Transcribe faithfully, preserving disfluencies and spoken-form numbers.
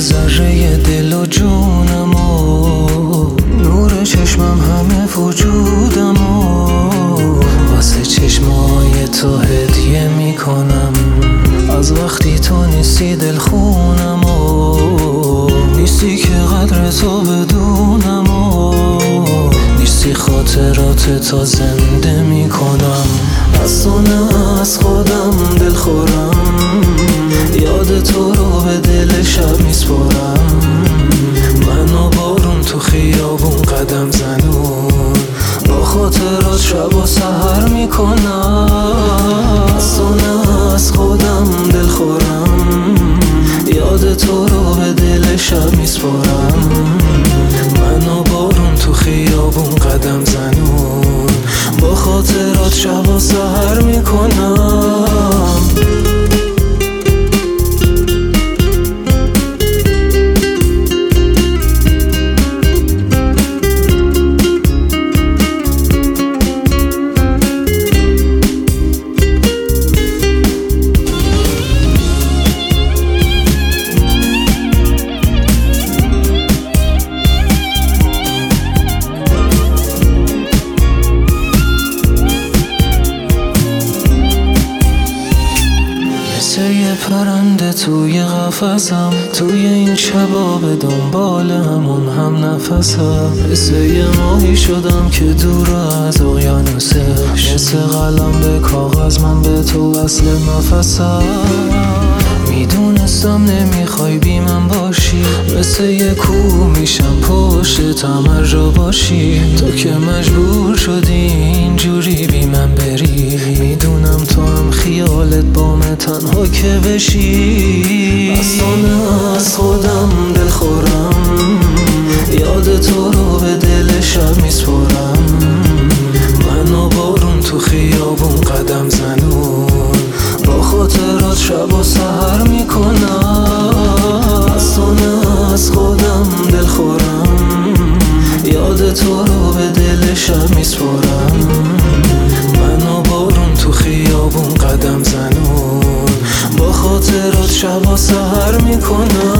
ذره دل و جونم و نور چشمم همه وجودم و واسه چشمای تو هدیه میکنم. از وقتی تو نیستی دل خونم و نیستی که قدر تو بدونم و نیستی خاطرات تو زنده میکنم. از تو نه از خودم دل خورم، یاد تو رو به دل شب میسپارم. من و بارون تو خیابون قدم زنون، با خاطرات شب و سحر میکنم. از تو نه از خودم دل خورم، یاد تو رو به دل شب میسپارم. من و بارون تو خیابون قدم زنون، با خاطرات شب و سحر میکنم. یه پرنده توی قفسم، توی این شبا به دنبال همون هم نفسم. مثل یه ماهی شدم که دور از اقیانوسش، مثل قلم به کاغذ من به تو اصل نفسم. میدونستم نمیخوای بی من باشی، مثل یه کوه میشم پشت هر جا باشی. تو که مجبور شدی اینجوری بی من بری، میدونم تو هم خیالت بامه تنها که بشی. از تو نه از خودم دل خورم، یاد تو رو به دل شب میسپارم. من و بارون تو خیابون قدم زنون، با خاطرات شب و سحر میکنم. از تو نه از خودم دل خورم، یاد تو رو به دل شب میسپارم. من و بارون تو خیابون قدم زنون، با خاطرات شب و سحر میکنم.